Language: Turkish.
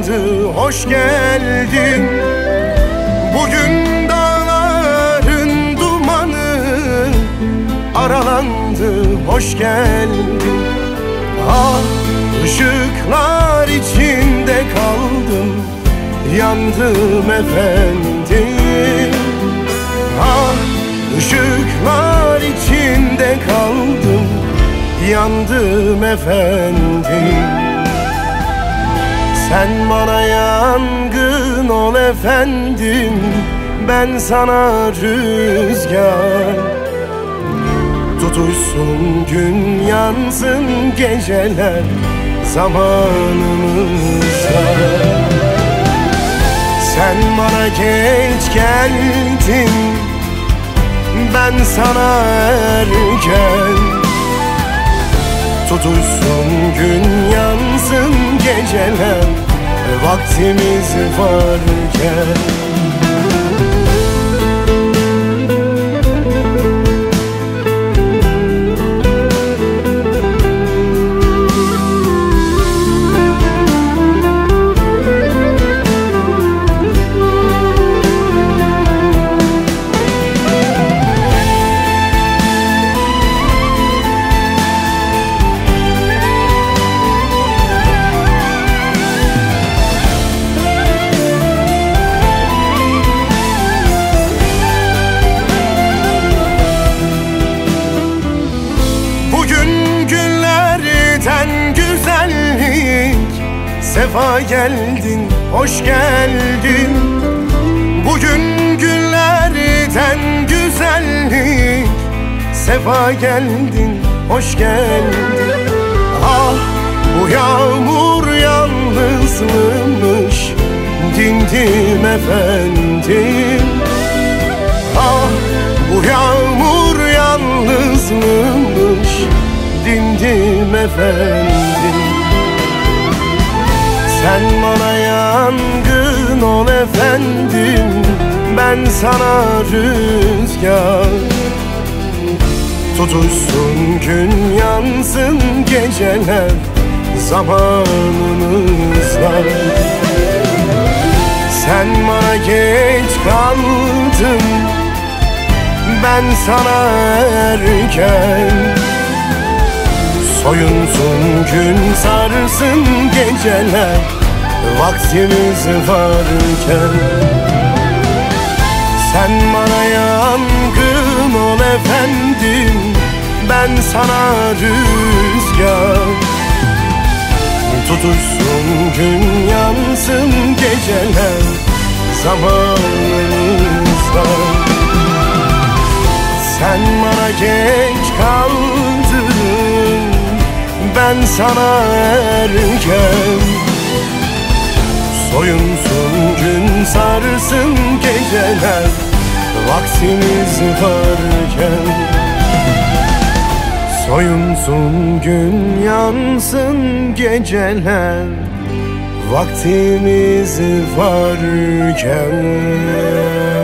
yandı, hoş geldin. Bugün dağların dumanı aralandı, hoş geldin. Ah, ışıklar içinde kaldım, yandım efendim. Ah, ışıklar içinde kaldım, yandım efendim. Sen bana yangın ol efendim, ben sana rüzgar. Tutuşsun gün, yansın geceler zamanımızda. Sen bana geç geldin, ben sana erken. Tutuşsun gün, yansın geceler vaktimiz varken. Sefa geldin, hoş geldin. Bugün günlerden güzellik. Sefa geldin, hoş geldin. Ah, bu yağmur yalnızmış, dindim efendim. Ah, bu yağmur yalnızmış, dindim efendim. Sen bana yangın ol efendim, ben sana rüzgar. Tutuşsun gün, yansın geceler zamanımızda. Sen bana geç kaldın, ben sana erken. Soyunsun gün, sarsın geceler vaktimiz varken. Sen bana yangın ol efendim, ben sana rüzgar. Tutuşsun gün, yansın geceler zamanımızda. Sen bana geç kaldın, ben sana erken. Soyunsun gün, sarsın geceler vaktimiz varken. Soyunsun gün, yansın geceler vaktimiz varken.